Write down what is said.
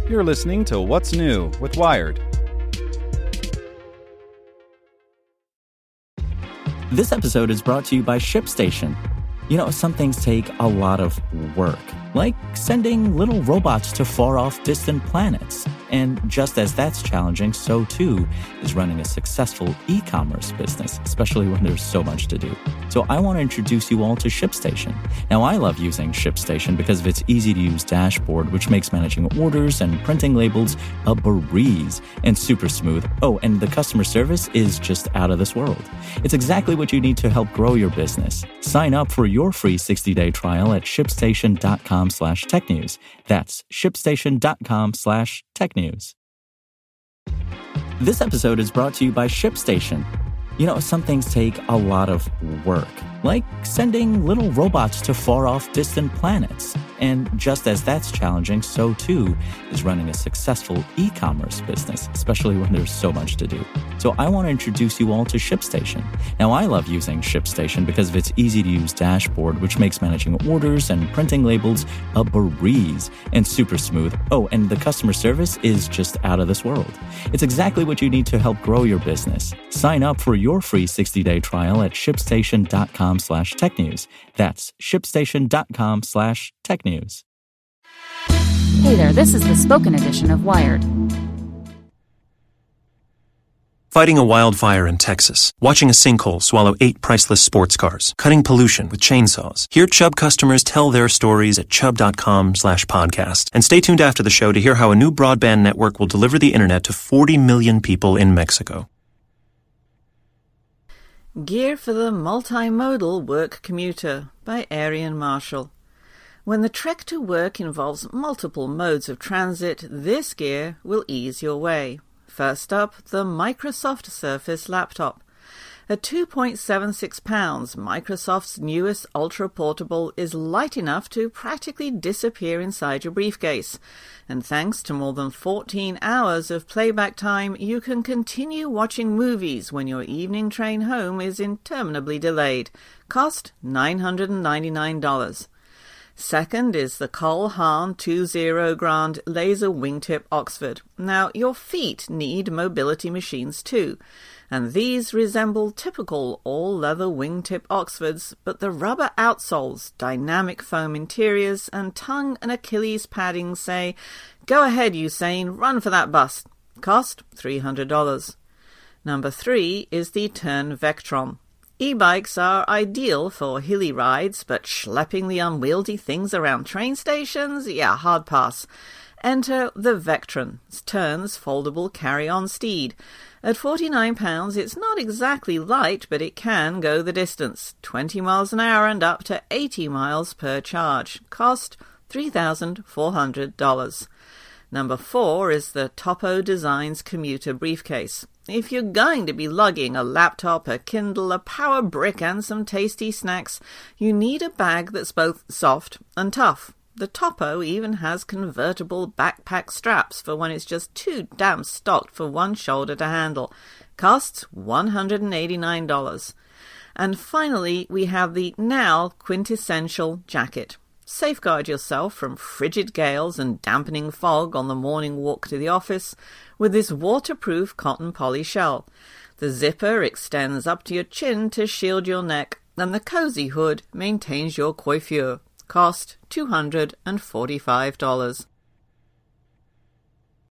You're listening to What's New with Wired. This episode is brought to you by ShipStation. You know, some things take a lot of work, like sending little robots to far-off distant planets. And just as that's challenging, so too is running a successful e-commerce business, especially when there's so much to do. So I want to introduce you all to ShipStation. Now, I love using ShipStation because of its easy-to-use dashboard, which makes managing orders and printing labels a breeze and super smooth. Oh, and the customer service is just out of this world. It's exactly what you need to help grow your business. Sign up for your free 60-day trial at shipstation.com/technews. That's shipstation.com/technews. This episode is brought to you by ShipStation. You know, some things take a lot of work, like sending little robots to far-off distant planets. And just as that's challenging, so too is running a successful e-commerce business, especially when there's so much to do. So I want to introduce you all to ShipStation. Now, I love using ShipStation because of its easy-to-use dashboard, which makes managing orders and printing labels a breeze and super smooth. Oh, and the customer service is just out of this world. It's exactly what you need to help grow your business. Sign up for your free 60-day trial at shipstation.com/technews. That's shipstation.com/technews. Hey there, this is the spoken edition of Wired. Fighting a wildfire in Texas, watching a sinkhole swallow 8 priceless sports cars, cutting pollution with chainsaws. Hear Chubb customers tell their stories at chubb.com/podcast. And stay tuned after the show to hear how a new broadband network will deliver the internet to 40 million people in Mexico. Gear for the Multimodal Work Commuter by Arian Marshall. When the trek to work involves multiple modes of transit, this gear will ease your way. First up, the Microsoft Surface laptop. At 2.76 pounds, Microsoft's newest ultra-portable is light enough to practically disappear inside your briefcase. And thanks to more than 14 hours of playback time, you can continue watching movies when your evening train home is interminably delayed. Cost $999. Second is the Cole Haan 20 Grand Laser Wingtip Oxford. Now, your feet need mobility machines too, and these resemble typical all-leather wingtip Oxfords, but the rubber outsoles, dynamic foam interiors, and tongue and Achilles padding say, "Go ahead, Usain, run for that bus." Cost $300. Number 3 is the Tern Vectron. E-bikes are ideal for hilly rides, but schlepping the unwieldy things around train stations? Yeah, hard pass. Enter the Vectron, Tern's foldable carry-on steed. At £49, it's not exactly light, but it can go the distance. 20 miles an hour and up to 80 miles per charge. Cost $3,400. Number 4 is the Topo Designs Commuter Briefcase. If you're going to be lugging a laptop, a Kindle, a power brick, and some tasty snacks, you need a bag that's both soft and tough. The Topo even has convertible backpack straps for when it's just too damn stocked for one shoulder to handle. Costs $189. And finally, we have the now quintessential jacket. Safeguard yourself from frigid gales and dampening fog on the morning walk to the office with this waterproof cotton poly shell. The zipper extends up to your chin to shield your neck, and the cozy hood maintains your coiffure. Cost $245.